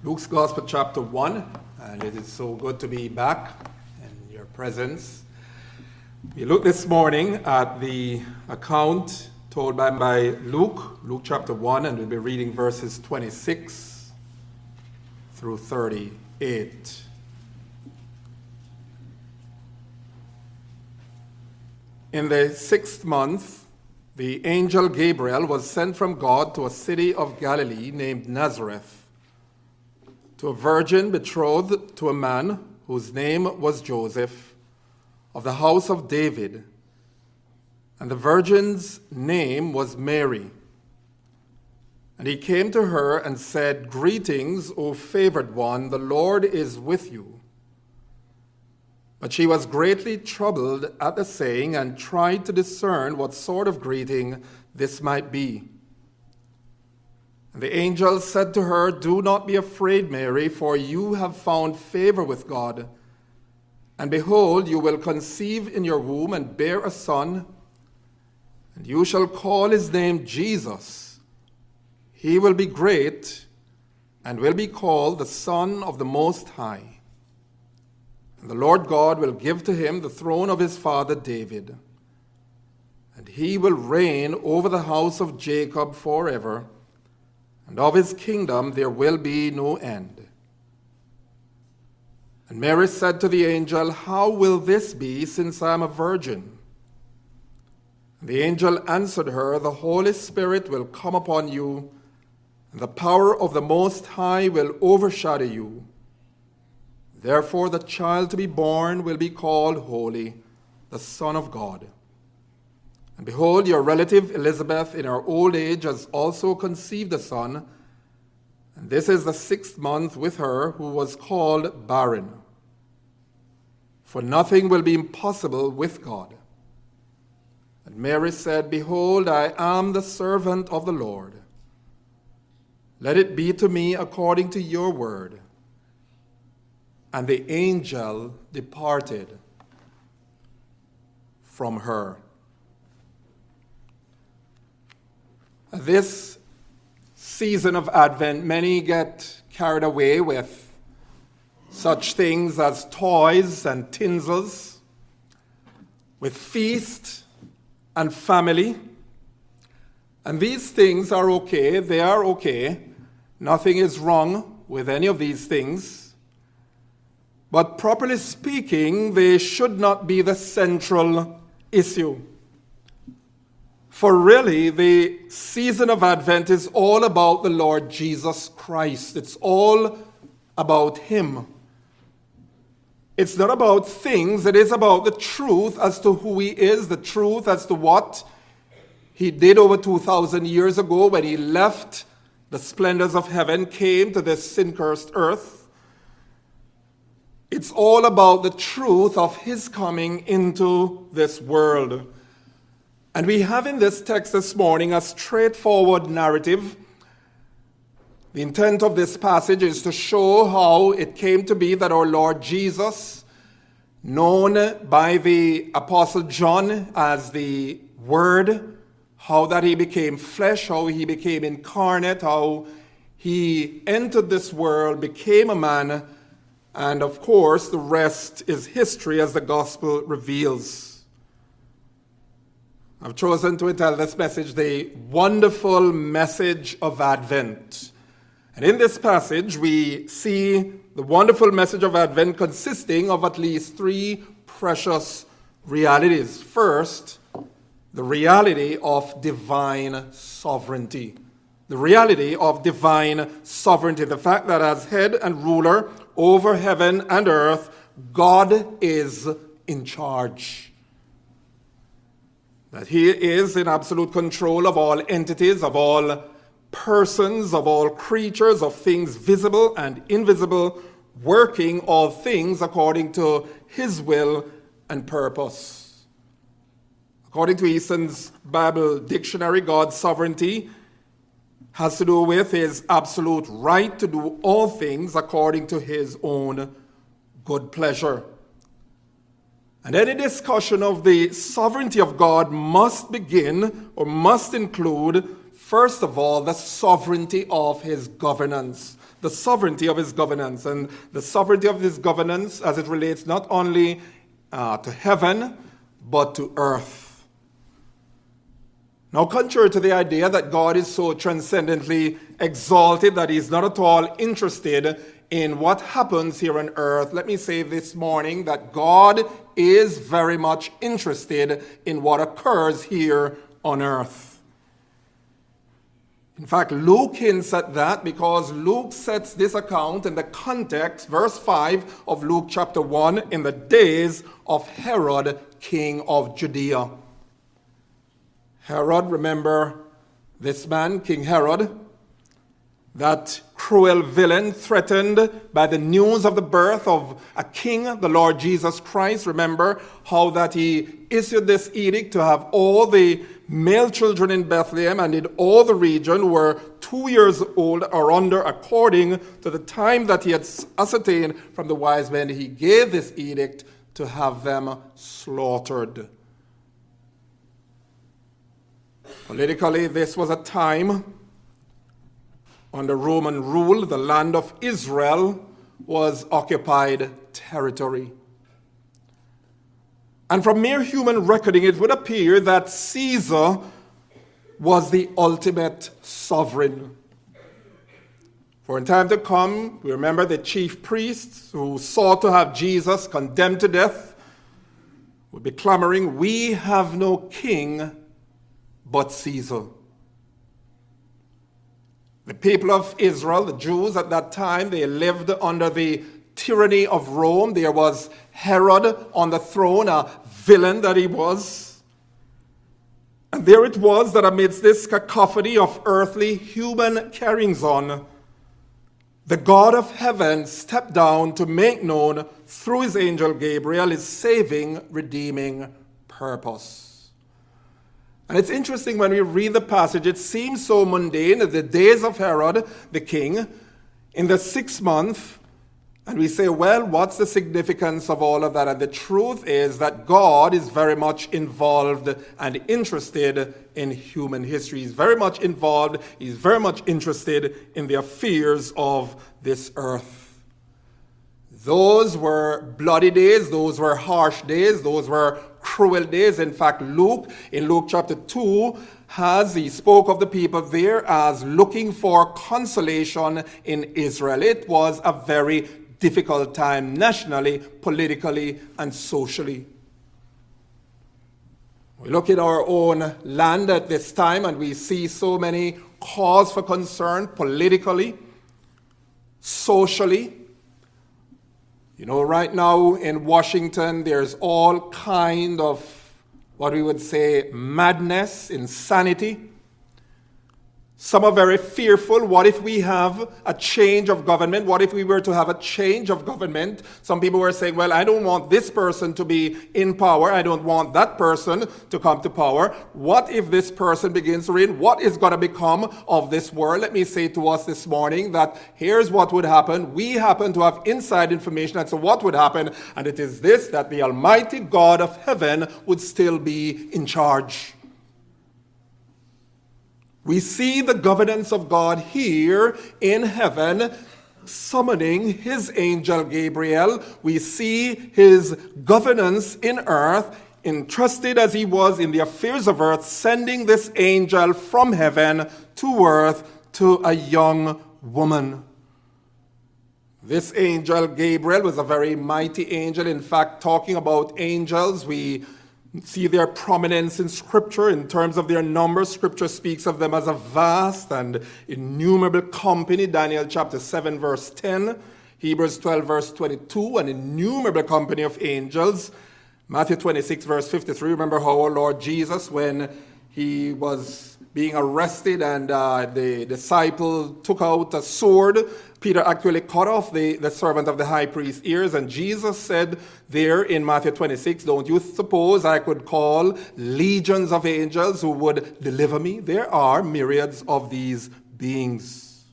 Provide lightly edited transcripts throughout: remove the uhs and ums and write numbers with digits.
Luke's Gospel, chapter 1, and it is so good to be back in your presence. We look this morning at the account told by Luke chapter 1, and we'll be reading verses 26 through 38. In the 6th month, the angel Gabriel was sent from God to a city of Galilee named Nazareth, to a virgin betrothed to a man whose name was Joseph, of the house of David. And the virgin's name was Mary. And he came to her and said, "Greetings, O favored one, the Lord is with you." But she was greatly troubled at the saying and tried to discern what sort of greeting this might be. And the angel said to her, "Do not be afraid, Mary, for you have found favor with God. And behold, you will conceive in your womb and bear a son, and you shall call his name Jesus. He will be great and will be called the Son of the Most High. And the Lord God will give to him the throne of his father David. And he will reign over the house of Jacob forever, and of his kingdom there will be no end." And Mary said to the angel, "How will this be, since I am a virgin?" And the angel answered her, "The Holy Spirit will come upon you, and the power of the Most High will overshadow you. Therefore the child to be born will be called Holy, the Son of God. And behold, your relative Elizabeth in her old age has also conceived a son, and this is the 6th month with her who was called barren. For nothing will be impossible with God." And Mary said, "Behold, I am the servant of the Lord. Let it be to me according to your word." And the angel departed from her. This season of Advent, many get carried away with such things as toys and tinsels, with feast and family. And these things are okay. They are okay. Nothing is wrong with any of these things. But properly speaking, they should not be the central issue. For really, the season of Advent is all about the Lord Jesus Christ. It's all about him. It's not about things. It is about the truth as to who he is, the truth as to what he did over 2,000 years ago when he left the splendors of heaven, came to this sin-cursed earth. It's all about the truth of his coming into this world. And we have in this text this morning a straightforward narrative. The intent of this passage is to show how it came to be that our Lord Jesus, known by the Apostle John as the Word, how that he became flesh, how he became incarnate, how he entered this world, became a man, and of course the rest is history as the gospel reveals. I've chosen to entitle this message, "The Wonderful Message of Advent." And in this passage, we see the wonderful message of Advent consisting of at least 3 precious realities. First, the reality of divine sovereignty. The reality of divine sovereignty. The fact that as head and ruler over heaven and earth, God is in charge. That he is in absolute control of all entities, of all persons, of all creatures, of things visible and invisible, working all things according to his will and purpose. According to Easton's Bible Dictionary, God's sovereignty has to do with his absolute right to do all things according to his own good pleasure. And any discussion of the sovereignty of God must begin or must include, first of all, the sovereignty of his governance. the sovereignty of his governance, and the sovereignty of his governance as it relates not only to heaven, but to earth. Now, contrary to the idea that God is so transcendently exalted that he's not at all interested in what happens here on earth, let me say this morning that God is very much interested in what occurs here on earth. In fact, Luke hints at that because Luke sets this account in the context, verse 5 of Luke chapter 1, in the days of Herod, king of Judea. Herod, remember this man, King Herod, that cruel villain threatened by the news of the birth of a king, the Lord Jesus Christ. Remember how that he issued this edict to have all the male children in Bethlehem and in all the region who were 2 years old or under, according to the time that he had ascertained from the wise men. He gave this edict to have them slaughtered. Politically, this was a time under Roman rule. The land of Israel was occupied territory. And from mere human reckoning, it would appear that Caesar was the ultimate sovereign. For in time to come, we remember the chief priests who sought to have Jesus condemned to death would be clamoring, "We have no king but Caesar." The people of Israel, the Jews at that time, they lived under the tyranny of Rome. There was Herod on the throne, a villain that he was. And there it was that amidst this cacophony of earthly human carryings-on, the God of heaven stepped down to make known through his angel Gabriel his saving, redeeming purpose. And it's interesting when we read the passage, it seems so mundane. In the days of Herod, the king, in the 6th month, and we say, well, what's the significance of all of that? And the truth is that God is very much involved and interested in human history. He's very much involved. He's very much interested in the affairs of this earth. Those were bloody days. Those were harsh days. Those were cruel days. In fact, Luke, in Luke chapter 2, he spoke of the people there as looking for consolation in Israel. It was a very difficult time nationally, politically, and socially. We look at our own land at this time and we see so many cause for concern politically, socially. You know, right now in Washington, there's all kind of what we would say madness, insanity. Some are very fearful. What if we have a change of government? What if we were to have a change of government? Some people were saying, well, I don't want this person to be in power. I don't want that person to come to power. What if this person begins to reign? What is going to become of this world? Let me say to us this morning that here's what would happen. We happen to have inside information as to what would happen. And it is this, that the Almighty God of heaven would still be in charge. We see the governance of God here in heaven, summoning his angel Gabriel. We see his governance in earth, entrusted as he was in the affairs of earth, sending this angel from heaven to earth to a young woman. This angel Gabriel was a very mighty angel. In fact, talking about angels, we see their prominence in Scripture in terms of their numbers. Scripture speaks of them as a vast and innumerable company. Daniel chapter 7 verse 10, Hebrews 12 verse 22, an innumerable company of angels. Matthew 26 verse 53, remember how our Lord Jesus, when he was being arrested and the disciple took out a sword, Peter actually cut off the servant of the high priest's ears, and Jesus said there in Matthew 26, don't you suppose I could call legions of angels who would deliver me? There are myriads of these beings.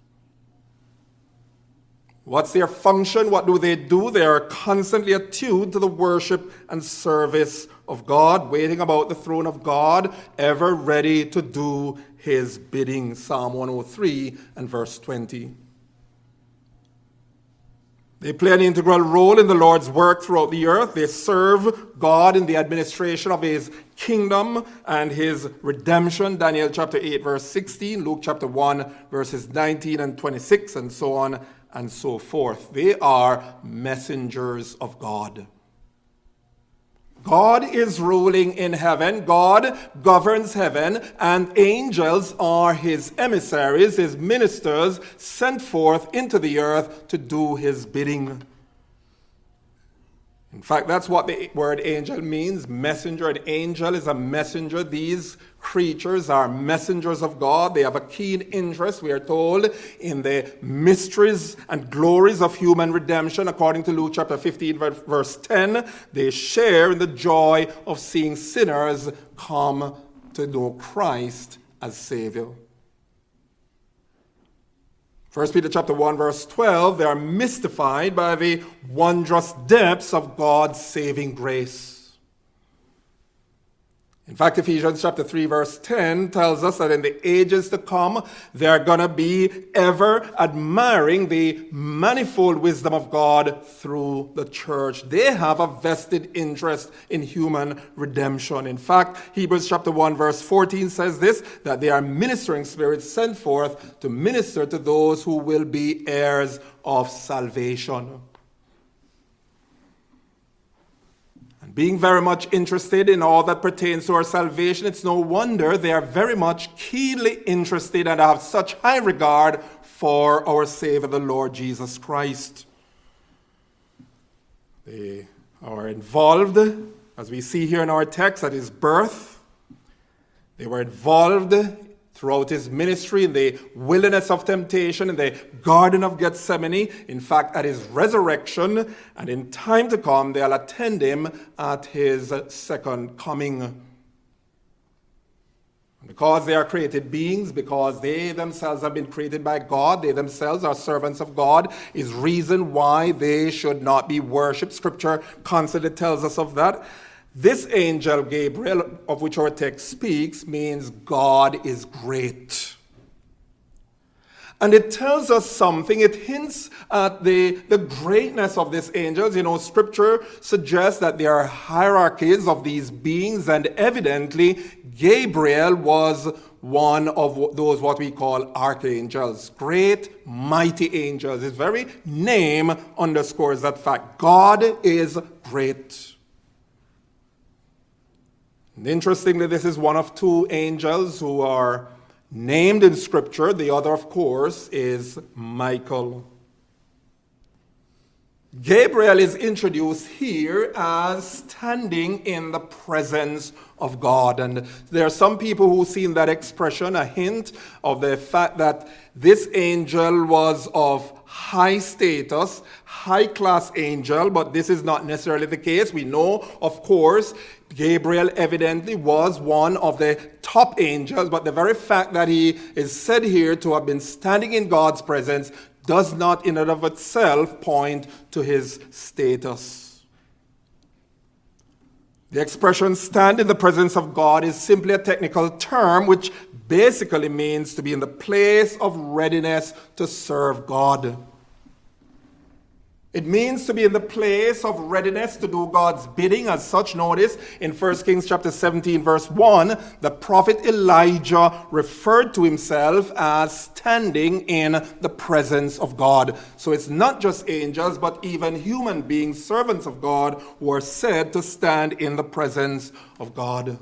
What's their function? What do? They are constantly attuned to the worship and service of God, waiting about the throne of God, ever ready to do his bidding. Psalm 103 and verse 20. They play an integral role in the Lord's work throughout the earth. They serve God in the administration of his kingdom and his redemption. Daniel chapter 8, verse 16, Luke chapter 1, verses 19 and 26, and so on and so forth. They are messengers of God. God is ruling in heaven. God governs heaven, and angels are his emissaries, his ministers, sent forth into the earth to do his bidding. In fact, that's what the word angel means, messenger. An angel is a messenger. These creatures are messengers of God. They have a keen interest, we are told, in the mysteries and glories of human redemption. According to Luke chapter 15, verse 10, they share in the joy of seeing sinners come to know Christ as Savior. 1 Peter chapter 1, verse 12, they are mystified by the wondrous depths of God's saving grace. In fact, Ephesians chapter 3, verse 10 tells us that in the ages to come, they are going to be ever admiring the manifold wisdom of God through the church. They have a vested interest in human redemption. In fact, Hebrews chapter 1, verse 14 says this, that they are ministering spirits sent forth to minister to those who will be heirs of salvation. Being very much interested in all that pertains to our salvation, it's no wonder they are very much keenly interested and have such high regard for our Savior, the Lord Jesus Christ. They are involved, as we see here in our text, at his birth. They were involved throughout his ministry in the wilderness of temptation, in the Garden of Gethsemane, in fact, at his resurrection, and in time to come, they'll attend him at his second coming. Because they are created beings, because they themselves have been created by God, they themselves are servants of God, is reason why they should not be worshipped. Scripture constantly tells us of that. This angel Gabriel, of which our text speaks, means God is great. And it tells us something. It hints at the greatness of these angels. You know, Scripture suggests that there are hierarchies of these beings, and evidently Gabriel was one of those what we call archangels, great, mighty angels. His very name underscores that fact. God is great. And interestingly, this is one of two angels who are named in Scripture. The other, of course, is Michael. Gabriel is introduced here as standing in the presence of God. And there are some people who see in that expression a hint of the fact that this angel was of high status, high-class angel, but this is not necessarily the case. We know, of course, Gabriel evidently was one of the top angels, but the very fact that he is said here to have been standing in God's presence does not in and of itself point to his status. The expression stand in the presence of God is simply a technical term which basically means to be in the place of readiness to serve God. It means to be in the place of readiness to do God's bidding. As such, notice in 1 Kings chapter 17, verse 1, the prophet Elijah referred to himself as standing in the presence of God. So it's not just angels, but even human beings, servants of God, who are said to stand in the presence of God.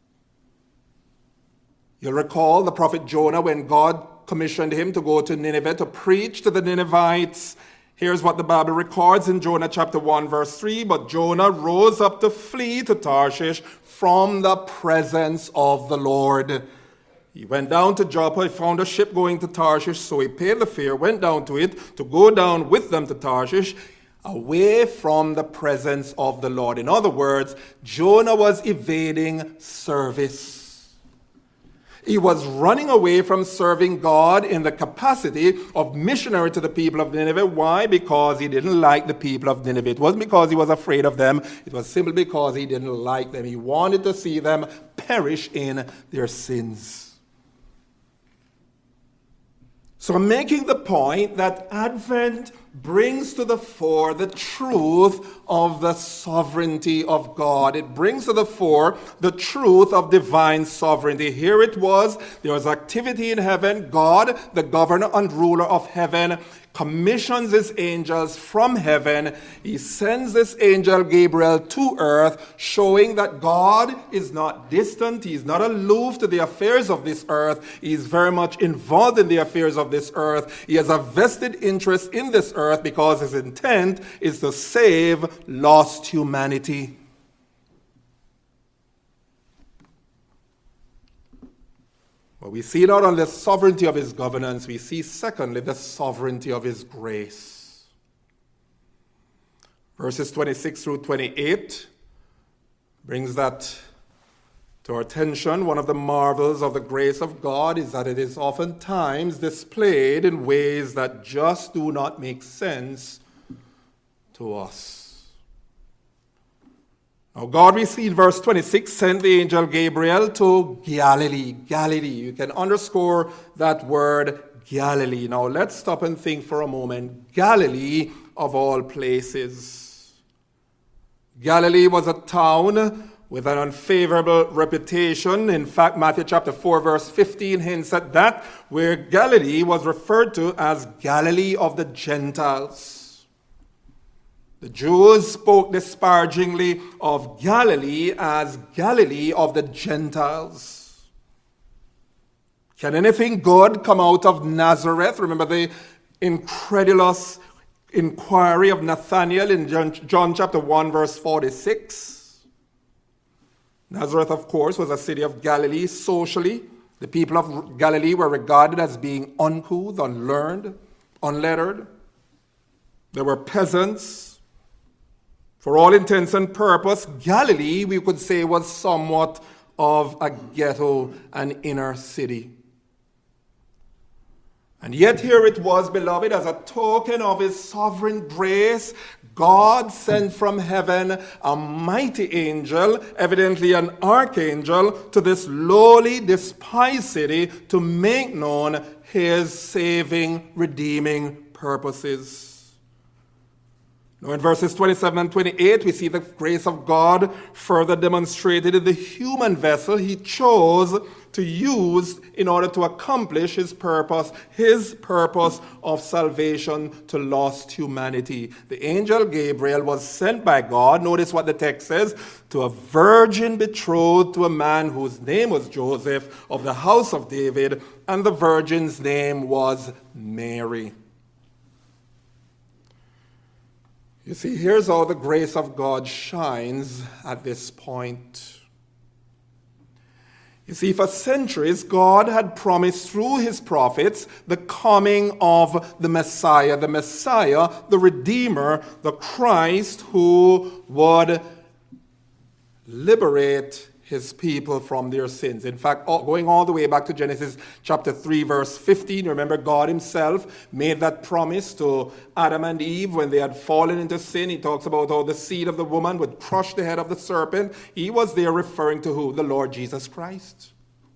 You'll recall the prophet Jonah, when God commissioned him to go to Nineveh to preach to the Ninevites. Here's what the Bible records in Jonah chapter 1, verse 3. But Jonah rose up to flee to Tarshish from the presence of the Lord. He went down to Joppa. He found a ship going to Tarshish, so he paid the fare, went down to it to go down with them to Tarshish, away from the presence of the Lord. In other words, Jonah was evading service. He was running away from serving God in the capacity of missionary to the people of Nineveh. Why? Because he didn't like the people of Nineveh. It wasn't because he was afraid of them. It was simply because he didn't like them. He wanted to see them perish in their sins. So I'm making the point that Advent brings to the fore the truth of the sovereignty of God. It brings to the fore the truth of divine sovereignty. Here it was, there was activity in heaven. God, the governor and ruler of heaven, commissions his angels from heaven. He sends this angel Gabriel to earth, showing that God is not distant. He's not aloof to the affairs of this earth. He's very much involved in the affairs of this earth. He has a vested interest in this earth because his intent is to save lost humanity. Well, we see not only the sovereignty of his governance, we see secondly the sovereignty of his grace. Verses 26 through 28 brings that to our attention. One of the marvels of the grace of God is that it is oftentimes displayed in ways that just do not make sense to us. Now, God, we see in verse 26, sent the angel Gabriel to Galilee. Galilee. You can underscore that word Galilee. Now, let's stop and think for a moment. Galilee, of all places. Galilee was a town with an unfavorable reputation. In fact, Matthew chapter 4, verse 15 hints at that, where Galilee was referred to as Galilee of the Gentiles. The Jews spoke disparagingly of Galilee as Galilee of the Gentiles. Can anything good come out of Nazareth? Remember the incredulous inquiry of Nathanael in John chapter 1, verse 46. Nazareth, of course, was a city of Galilee. Socially, the people of Galilee were regarded as being uncouth, unlearned, unlettered. They were peasants. For all intents and purpose, Galilee, we could say, was somewhat of a ghetto, an inner city. And yet here it was, beloved, as a token of his sovereign grace, God sent from heaven a mighty angel, evidently an archangel, to this lowly, despised city to make known his saving, redeeming purposes. Now in verses 27 and 28, we see the grace of God further demonstrated in the human vessel he chose to use in order to accomplish his purpose of salvation to lost humanity. The angel Gabriel was sent by God, notice what the text says, to a virgin betrothed to a man whose name was Joseph of the house of David, and the virgin's name was Mary. You see, here's how the grace of God shines at this point. You see, for centuries, God had promised through his prophets the coming of the Messiah, the Redeemer, the Christ who would liberate his people from their sins. In fact, going all the way back to Genesis chapter 3, verse 15, remember God himself made that promise to Adam and Eve when they had fallen into sin. He talks about how the seed of the woman would crush the head of the serpent. He was there referring to who? The Lord Jesus Christ.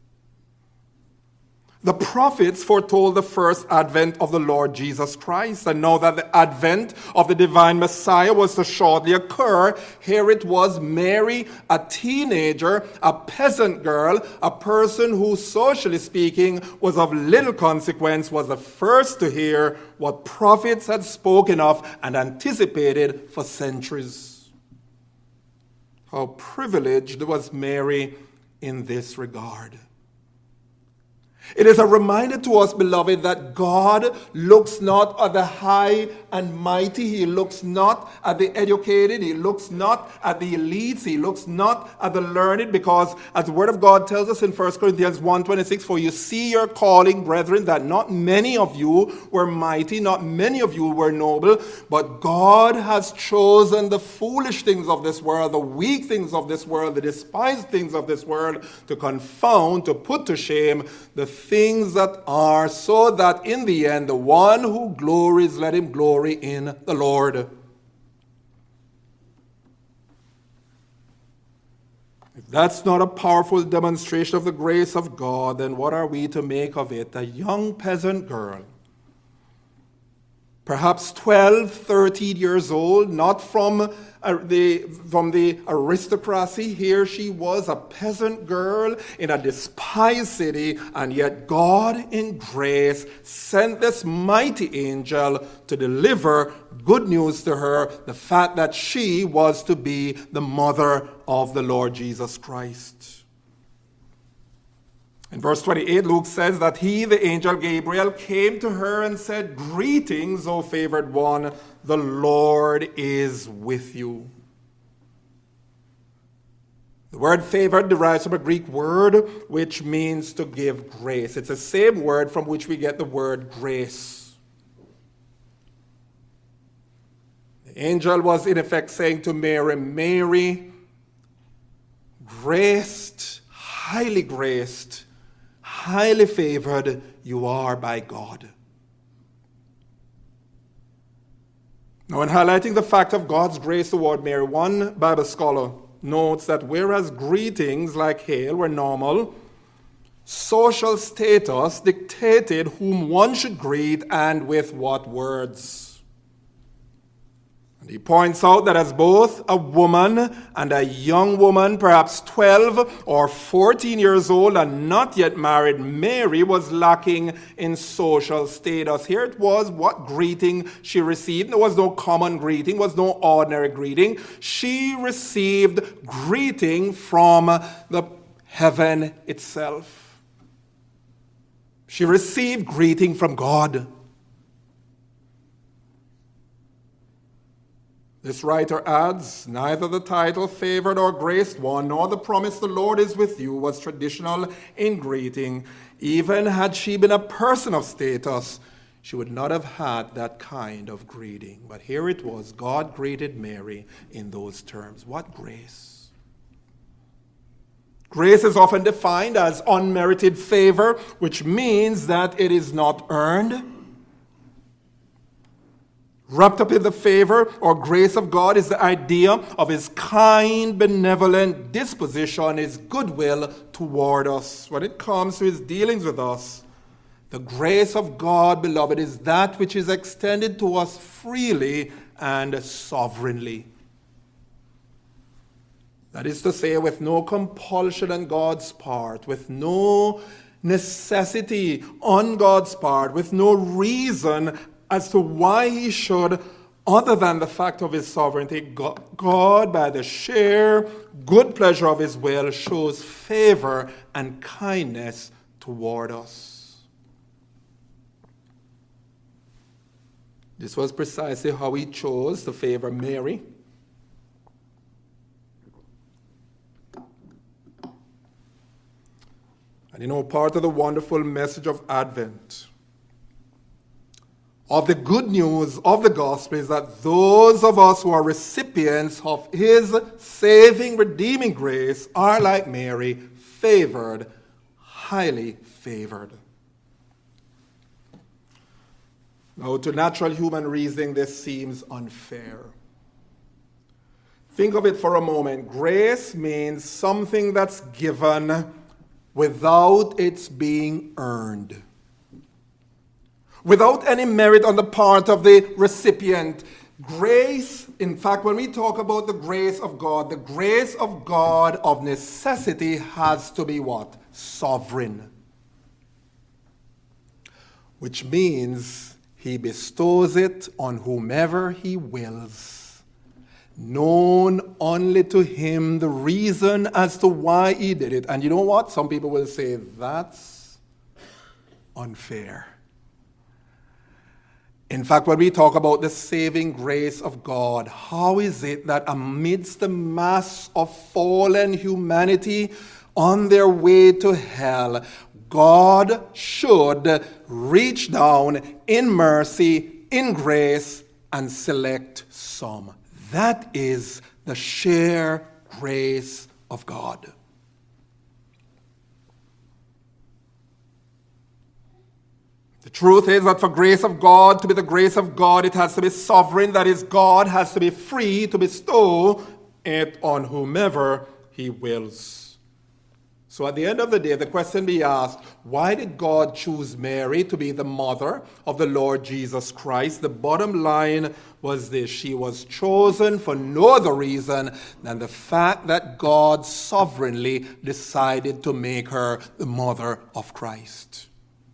The prophets foretold the first advent of the Lord Jesus Christ. And now that the advent of the divine Messiah was to shortly occur, here it was Mary, a teenager, a peasant girl, a person who, socially speaking, was of little consequence, was the first to hear what prophets had spoken of and anticipated for centuries. How privileged was Mary in this regard. It is a reminder to us, beloved, that God looks not at the high and mighty. He looks not at the educated. He looks not at the elites. He looks not at the learned, because as the Word of God tells us in 1 Corinthians 1:26, for you see your calling, brethren, that not many of you were mighty, not many of you were noble, but God has chosen the foolish things of this world, the weak things of this world, the despised things of this world, to confound, to put to shame the things that are, so that in the end the one who glories, let him glory in the Lord. If that's not a powerful demonstration of the grace of God, then what are we to make of it? A young peasant girl, perhaps 12, 13 years old, not from the aristocracy. Here she was, a peasant girl in a despised city, and yet God in grace sent this mighty angel to deliver good news to her, the fact that she was to be the mother of the Lord Jesus Christ. In verse 28, Luke says that he, the angel Gabriel, came to her and said, "Greetings, O favored one, the Lord is with you." The word favored derives from a Greek word which means to give grace. It's the same word from which we get the word grace. The angel was in effect saying to Mary, "Mary, graced, highly graced, highly favored you are by God." Now, in highlighting the fact of God's grace toward Mary, one Bible scholar notes that whereas greetings like hail were normal, social status dictated whom one should greet and with what words. And he points out that as both a woman and a young woman, perhaps 12 or 14 years old and not yet married, Mary was lacking in social status. Here it was what greeting she received. There was no common greeting, was no ordinary greeting. She received greeting from the heaven itself. She received greeting from God. This writer adds, neither the title favored or graced one, nor the promise the Lord is with you was traditional in greeting. Even had she been a person of status, she would not have had that kind of greeting. But here it was, God greeted Mary in those terms. What grace! Grace is often defined as unmerited favor, which means that it is not earned. Wrapped up in the favor or grace of God is the idea of his kind, benevolent disposition, his goodwill toward us. When it comes to his dealings with us, the grace of God, beloved, is that which is extended to us freely and sovereignly. That is to say, with no compulsion on God's part, with no necessity on God's part, with no reason as to why he should, other than the fact of his sovereignty. God, by the sheer good pleasure of his will, shows favor and kindness toward us. This was precisely how he chose to favor Mary. And you know, part of the wonderful message of Advent, of the good news of the gospel, is that those of us who are recipients of his saving, redeeming grace are like Mary, favored, highly favored. Now, to natural human reasoning, this seems unfair. Think of it for a moment. Grace means something that's given without its being earned, without any merit on the part of the recipient. Grace, in fact, when we talk about the grace of God of necessity has to be what? Sovereign. Which means he bestows it on whomever he wills, known only to him the reason as to why he did it. And you know what? Some people will say, that's unfair. In fact, when we talk about the saving grace of God, how is it that amidst the mass of fallen humanity on their way to hell, God should reach down in mercy, in grace, and select some? That is the sheer grace of God. The truth is that for grace of God to be the grace of God, it has to be sovereign. That is, God has to be free to bestow it on whomever he wills. So at the end of the day, the question be asked, why did God choose Mary to be the mother of the Lord Jesus Christ? The bottom line was this: she was chosen for no other reason than the fact that God sovereignly decided to make her the mother of Christ.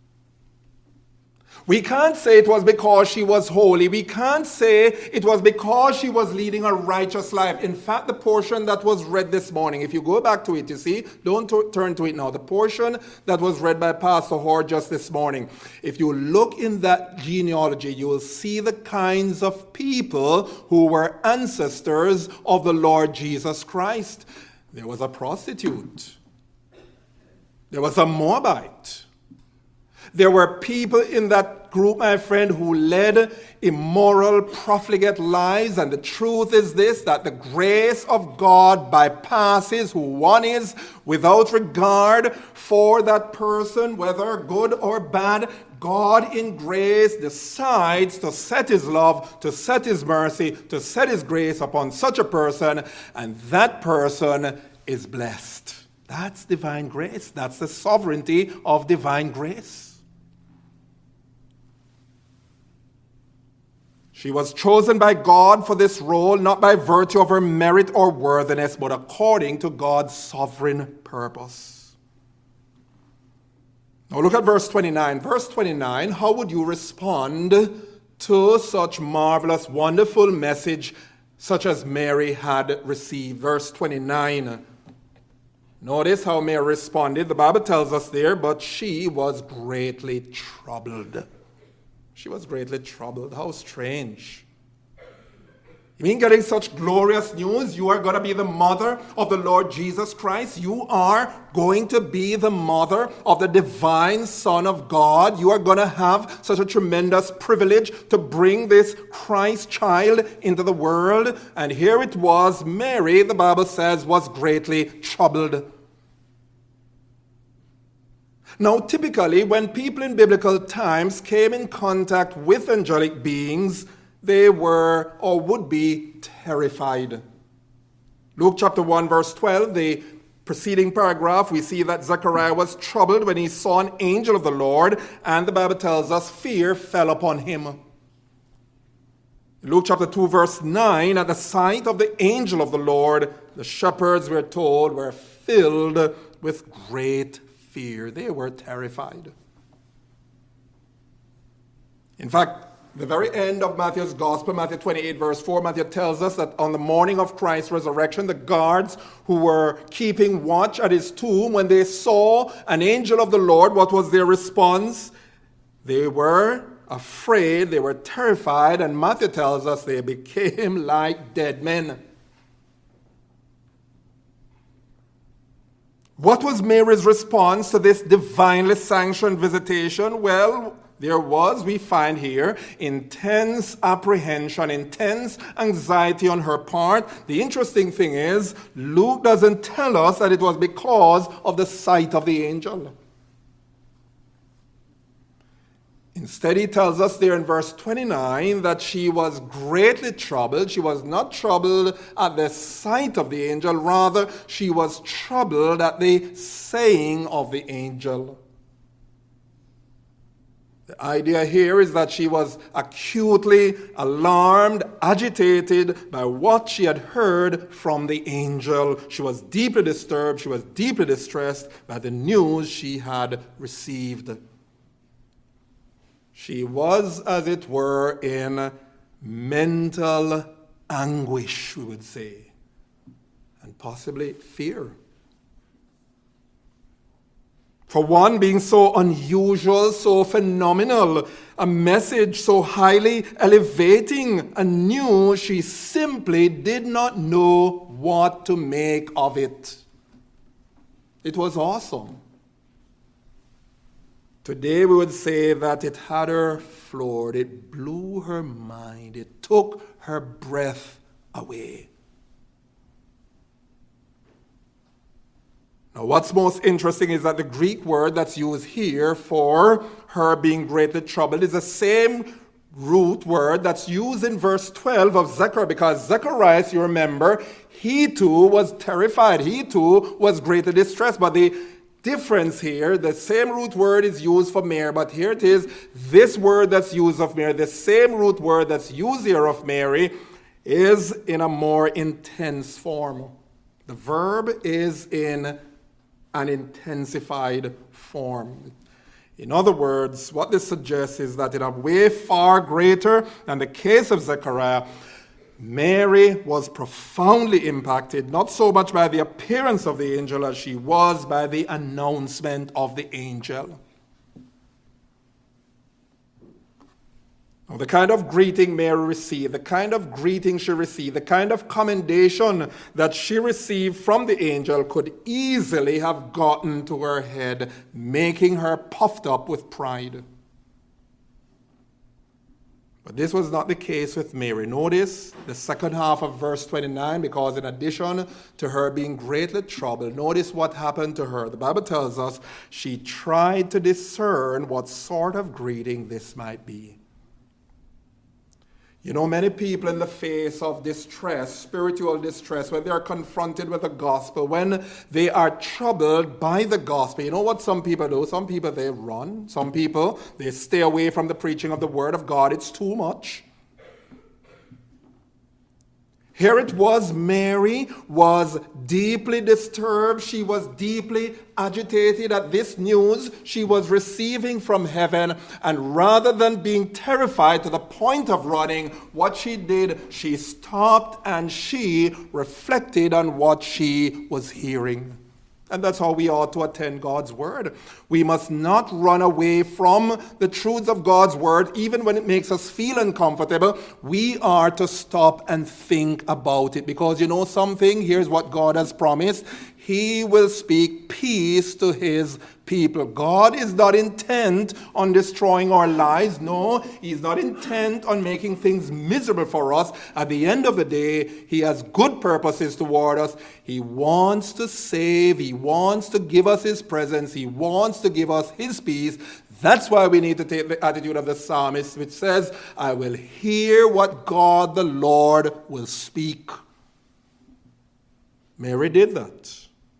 We can't say it was because she was holy. We can't say it was because she was leading a righteous life. In fact, the portion that was read this morning, if you go back to it, you see, don't turn to it now. The portion that was read by Pastor Hoare just this morning, if you look in that genealogy, you will see the kinds of people who were ancestors of the Lord Jesus Christ. There was a prostitute. There was a Moabite. There were people in that group, my friend, who led immoral, profligate lives. And the truth is this, that the grace of God bypasses who one is without regard for that person, whether good or bad. God in grace decides to set his love, to set his mercy, to set his grace upon such a person, and that person is blessed. That's divine grace. That's the sovereignty of divine grace. She was chosen by God for this role, not by virtue of her merit or worthiness, but according to God's sovereign purpose. Now look at verse 29. Verse 29, how would you respond to such marvelous, wonderful message such as Mary had received? Verse 29. Notice how Mary responded. The Bible tells us there, but she was greatly troubled. She was greatly troubled. How strange. You mean getting such glorious news? You are going to be the mother of the Lord Jesus Christ. You are going to be the mother of the divine Son of God. You are going to have such a tremendous privilege to bring this Christ child into the world. And here it was, Mary, the Bible says, was greatly troubled. Now, typically, when people in biblical times came in contact with angelic beings, they were or would be terrified. Luke chapter 1, verse 12, the preceding paragraph, we see that Zechariah was troubled when he saw an angel of the Lord, and the Bible tells us fear fell upon him. Luke chapter 2, verse 9, at the sight of the angel of the Lord, the shepherds, we're told, were filled with great fear. They were terrified. In fact, the very end of Matthew's Gospel, Matthew 28, verse 4, Matthew tells us that on the morning of Christ's resurrection, the guards who were keeping watch at his tomb, when they saw an angel of the Lord, what was their response? They were afraid, they were terrified, and Matthew tells us they became like dead men. What was Mary's response to this divinely sanctioned visitation? Well, there was, we find here, intense apprehension, intense anxiety on her part. The interesting thing is, Luke doesn't tell us that it was because of the sight of the angel. Instead, he tells us there in verse 29 that she was greatly troubled. She was not troubled at the sight of the angel. Rather, she was troubled at the saying of the angel. The idea here is that she was acutely alarmed, agitated by what she had heard from the angel. She was deeply disturbed. She was deeply distressed by the news she had received. She was, as it were, in mental anguish, we would say, and possibly fear. For one, being so unusual, so phenomenal, a message so highly elevating and new, she simply did not know what to make of it. It was awesome. Today we would say that it had her floored, it blew her mind, it took her breath away. Now what's most interesting is that the Greek word that's used here for her being greatly troubled is the same root word that's used in verse 12 of Zechariah, because Zacharias, you remember, he too was terrified. He too was greatly distressed. But the difference here, the same root word is used for Mary, but here it is, this word that's used of Mary, the same root word that's used here of Mary, is in a more intense form. The verb is in an intensified form. In other words, what this suggests is that in a way far greater than the case of Zechariah, Mary was profoundly impacted, not so much by the appearance of the angel as she was by the announcement of the angel. Now, the kind of greeting Mary received, the kind of greeting she received, the kind of commendation that she received from the angel could easily have gotten to her head, making her puffed up with pride. But this was not the case with Mary. Notice the second half of verse 29, because in addition to her being greatly troubled, notice what happened to her. The Bible tells us she tried to discern what sort of greeting this might be. You know, many people in the face of distress, spiritual distress, when they are confronted with the gospel, when they are troubled by the gospel, you know what some people do? Some people, they run. Some people, they stay away from the preaching of the word of God. It's too much. Here it was, Mary was deeply disturbed. She was deeply agitated at this news she was receiving from heaven. And rather than being terrified to the point of running, what she did, she stopped and she reflected on what she was hearing. And that's how we ought to attend God's word. We must not run away from the truths of God's word, even when it makes us feel uncomfortable. We are to stop and think about it. Because you know something? Here's what God has promised. He will speak peace to his people. God is not intent on destroying our lives. No, he's not intent on making things miserable for us. At the end of the day, he has good purposes toward us. He wants to save. He wants to give us his presence. He wants to give us his peace. That's why we need to take the attitude of the psalmist, which says, I will hear what God the Lord will speak. Mary did that.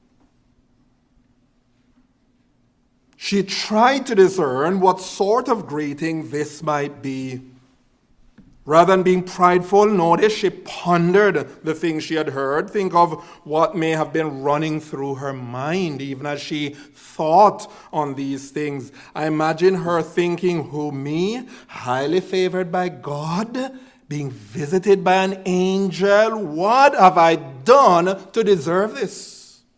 She tried to discern what sort of greeting this might be. Rather than being prideful, notice she pondered the things she had heard. Think of what may have been running through her mind, even as she thought on these things. I imagine her thinking, who, me, highly favored by God, being visited by an angel? What have I done to deserve this?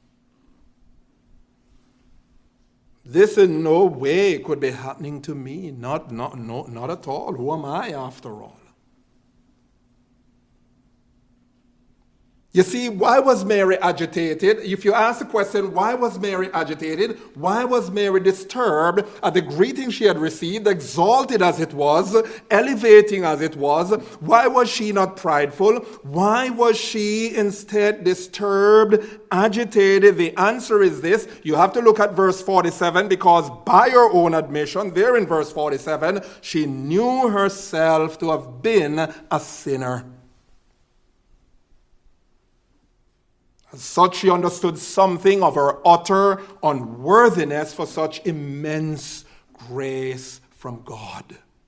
This in no way could be happening to me. Not at all. Who am I after all? You see, why was Mary agitated? If you ask the question, why was Mary agitated? Why was Mary disturbed at the greeting she had received, exalted as it was, elevating as it was? Why was she not prideful? Why was she instead disturbed, agitated? The answer is this. You have to look at verse 47, because by her own admission, there in verse 47, she knew herself to have been a sinner. As such, she understood something of her utter unworthiness for such immense grace from God.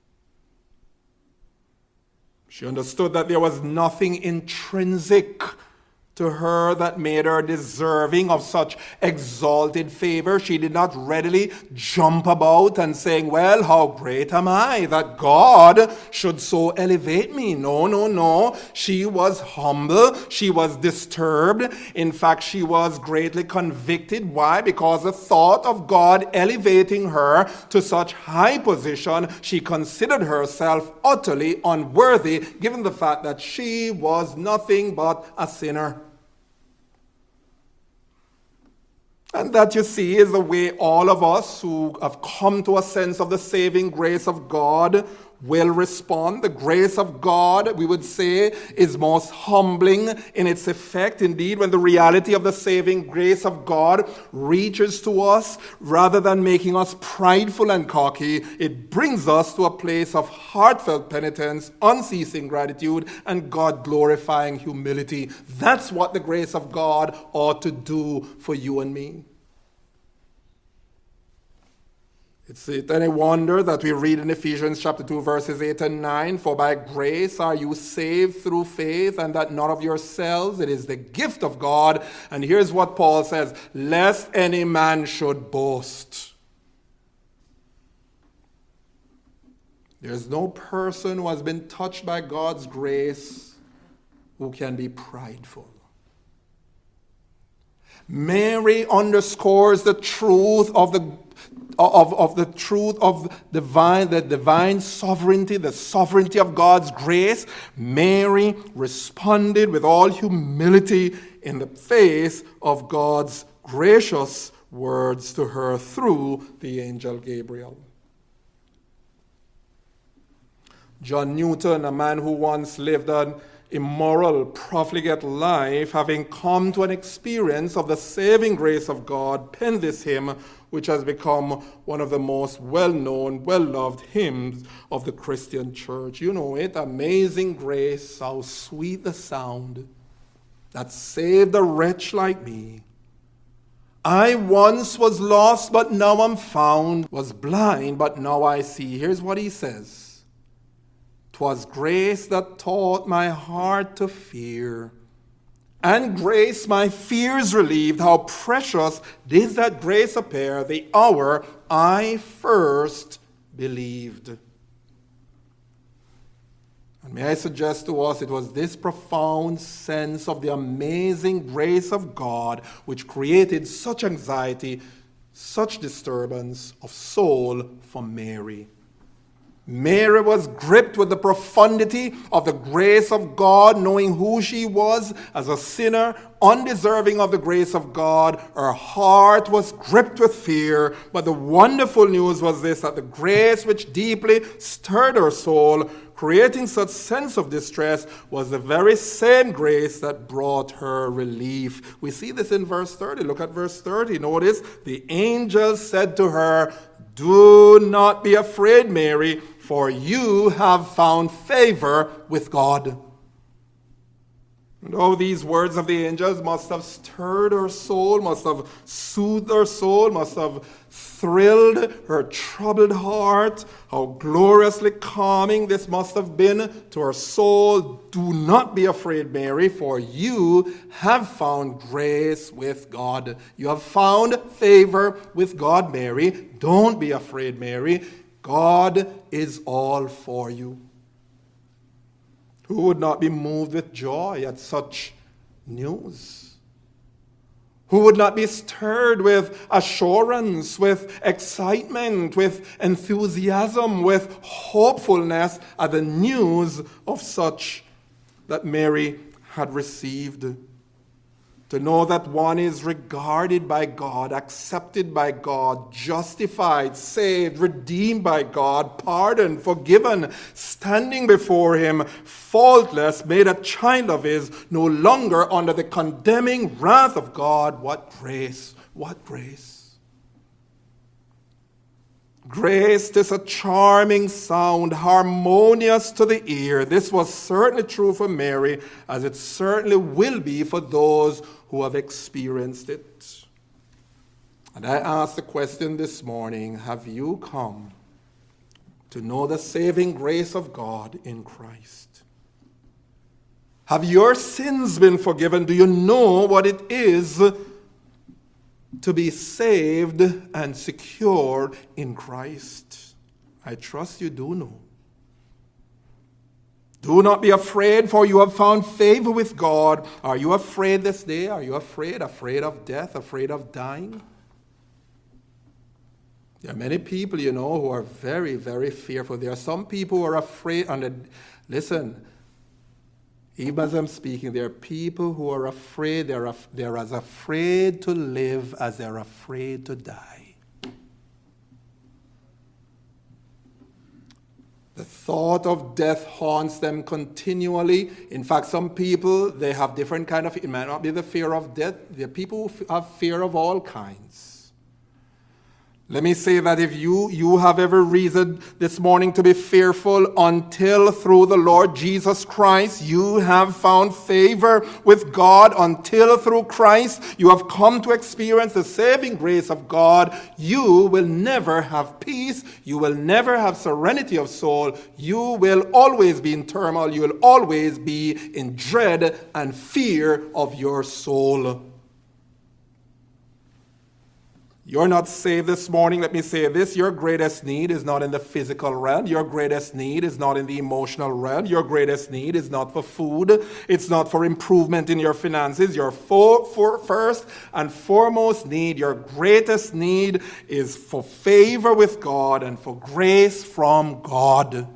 She understood that there was nothing intrinsic to her that made her deserving of such exalted favor. She did not readily jump about and saying, well, how great am I that God should so elevate me. No. She was humble. She was disturbed. In fact, she was greatly convicted. Why? Because the thought of God elevating her to such high position, she considered herself utterly unworthy, given the fact that she was nothing but a sinner. And that, you see, is the way all of us who have come to a sense of the saving grace of God, will respond. The grace of God, we would say, is most humbling in its effect. Indeed, when the reality of the saving grace of God reaches to us, rather than making us prideful and cocky, it brings us to a place of heartfelt penitence, unceasing gratitude, and God-glorifying humility. That's what the grace of God ought to do for you and me. It's any wonder that we read in Ephesians chapter 2, verses 8 and 9, "For by grace are you saved through faith, and that not of yourselves, it is the gift of God." And here's what Paul says, "Lest any man should boast." There's no person who has been touched by God's grace who can be prideful. Mary underscores the truth of the divine sovereignty, the sovereignty of God's grace. Mary responded with all humility in the face of God's gracious words to her through the angel Gabriel. John Newton, a man who once lived an immoral, profligate life, having come to an experience of the saving grace of God, penned this hymn, which has become one of the most well-known, well-loved hymns of the Christian church. You know it, "Amazing grace, how sweet the sound that saved a wretch like me. I once was lost, but now I'm found, was blind, but now I see." Here's what he says. "'Twas grace that taught my heart to fear, and grace my fears relieved. How precious did that grace appear the hour I first believed." And may I suggest to us, it was this profound sense of the amazing grace of God which created such anxiety, such disturbance of soul for Mary. Mary was gripped with the profundity of the grace of God, knowing who she was as a sinner, undeserving of the grace of God. Her heart was gripped with fear, but the wonderful news was this, that the grace which deeply stirred her soul, creating such sense of distress, was the very same grace that brought her relief. We see this in verse 30. Look at verse 30. Notice, "The angel said to her, 'Do not be afraid, Mary, for you have found favor with God.'" And oh, these words of the angels must have stirred her soul, must have soothed her soul, must have thrilled her troubled heart. How gloriously calming this must have been to her soul. "Do not be afraid, Mary, for you have found grace with God." You have found favor with God, Mary. Don't be afraid, Mary. God is all for you. Who would not be moved with joy at such news? Who would not be stirred with assurance, with excitement, with enthusiasm, with hopefulness at the news of such that Mary had received? To know that one is regarded by God, accepted by God, justified, saved, redeemed by God, pardoned, forgiven, standing before Him, faultless, made a child of His, no longer under the condemning wrath of God. What grace! What grace! Grace is a charming sound, harmonious to the ear. This was certainly true for Mary, as it certainly will be for those who have experienced it. And I ask the question this morning, have you come to know the saving grace of God in Christ? Have your sins been forgiven? Do you know what it is to be saved and secure in Christ? I trust you do know. Do not be afraid, for you have found favor with God. Are you afraid this day? Are you afraid? Afraid of death? Afraid of dying? There are many people, who are very, very fearful. There are some people who are afraid. Listen, even as I'm speaking, there are people who are afraid. They're as afraid to live as they're afraid to die. The thought of death haunts them continually. In fact, some people, they have different kind of, it might not be the fear of death. There are people who have fear of all kinds. Let me say that if you have every reason this morning to be fearful until through the Lord Jesus Christ you have found favor with God, until through Christ you have come to experience the saving grace of God, you will never have peace. You will never have serenity of soul. You will always be in turmoil. You will always be in dread and fear of your soul. You're not saved this morning. Let me say this. Your greatest need is not in the physical realm. Your greatest need is not in the emotional realm. Your greatest need is not for food. It's not for improvement in your finances. Your first and foremost need, your greatest need is for favor with God and for grace from God.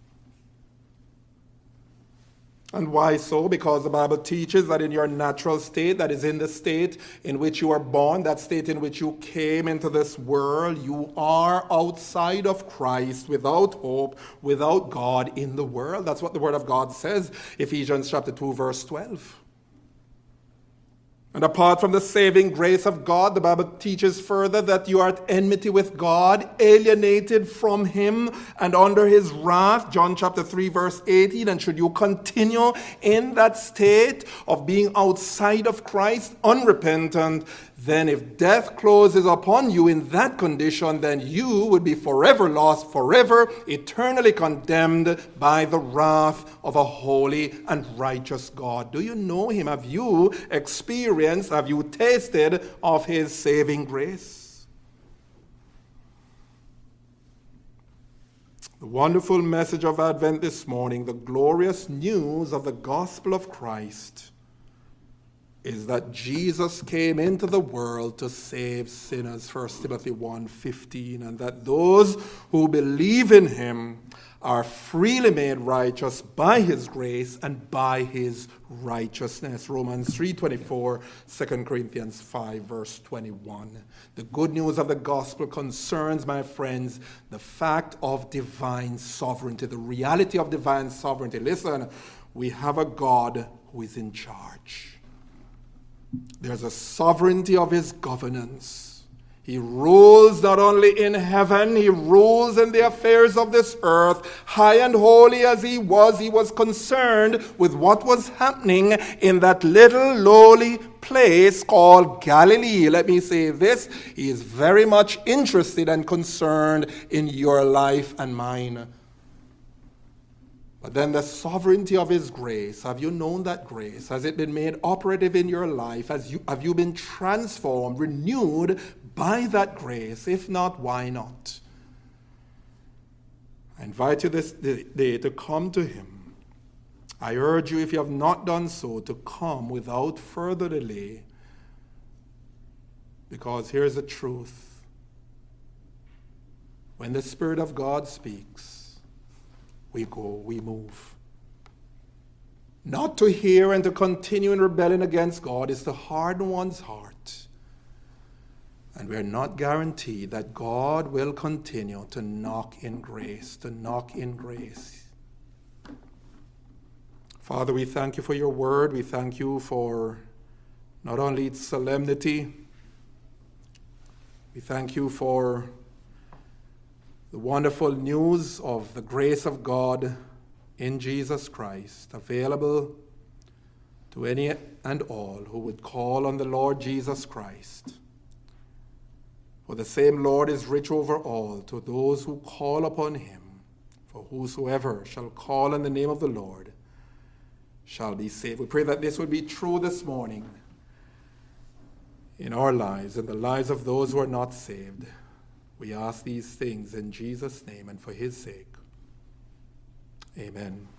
And why so? Because the Bible teaches that in your natural state, that is in the state in which you are born, that state in which you came into this world, you are outside of Christ, without hope, without God in the world. That's what the Word of God says, Ephesians chapter 2, verse 12. And apart from the saving grace of God, the Bible teaches further that you are at enmity with God, alienated from Him and under His wrath. John chapter 3 verse 18. And should you continue in that state of being outside of Christ, unrepentant, then if death closes upon you in that condition, then you would be forever lost, forever, eternally condemned by the wrath of a holy and righteous God. Do you know Him? Have you experienced, have you tasted of His saving grace? The wonderful message of Advent this morning, the glorious news of the gospel of Christ, is that Jesus came into the world to save sinners, 1 Timothy 1:15, and that those who believe in Him are freely made righteous by His grace and by His righteousness. Romans 3:24, 2 Corinthians 5, verse 21. The good news of the gospel concerns, my friends, the fact of divine sovereignty, the reality of divine sovereignty. Listen, we have a God who is in charge. There's a sovereignty of His governance. He rules not only in heaven, He rules in the affairs of this earth. High and holy as He was concerned with what was happening in that little lowly place called Galilee. Let me say this, He is very much interested and concerned in your life and mine. But then the sovereignty of His grace, have you known that grace? Has it been made operative in your life? Have you been transformed, renewed by that grace? If not, why not? I invite you this day to come to Him. I urge you, if you have not done so, to come without further delay. Because here's the truth. When the Spirit of God speaks, we go, we move. Not to hear and to continue in rebellion against God is to harden one's heart. And we are not guaranteed that God will continue to knock in grace, Father, we thank You for Your word. We thank You for not only its solemnity, we thank You for the wonderful news of the grace of God in Jesus Christ, available to any and all who would call on the Lord Jesus Christ. For the same Lord is rich over all to those who call upon Him. For whosoever shall call on the name of the Lord shall be saved. We pray that this would be true this morning in our lives, in the lives of those who are not saved. We ask these things in Jesus' name and for His sake. Amen.